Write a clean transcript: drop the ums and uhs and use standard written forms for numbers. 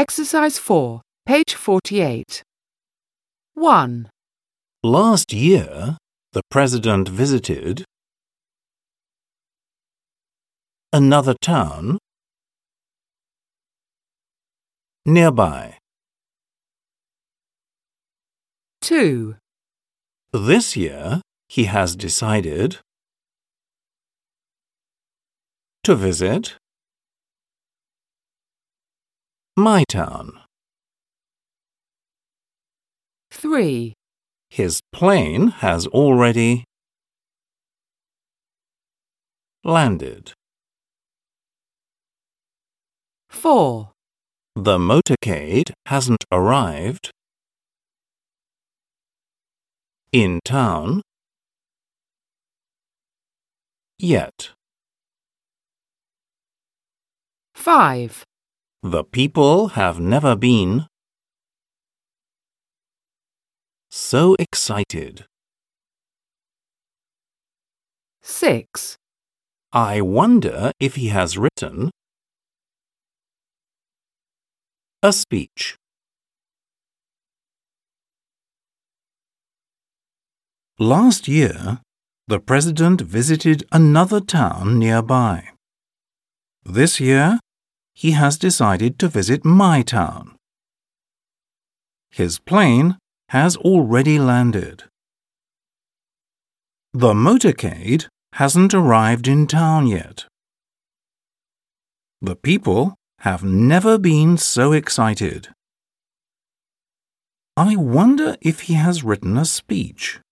Exercise 4, page 48. 1. Last year, the President visited another town nearby. 2. This year, he has decided to visit my town. 3. His plane has already landed. 4. The motorcade hasn't arrived in town yet. 5. The people have never been so excited. 6. I wonder if he has written a speech. Last year, the President visited another town nearby. This year, he has decided to visit my town. His plane has already landed. The motorcade hasn't arrived in town yet. The people have never been so excited. I wonder if he has written a speech.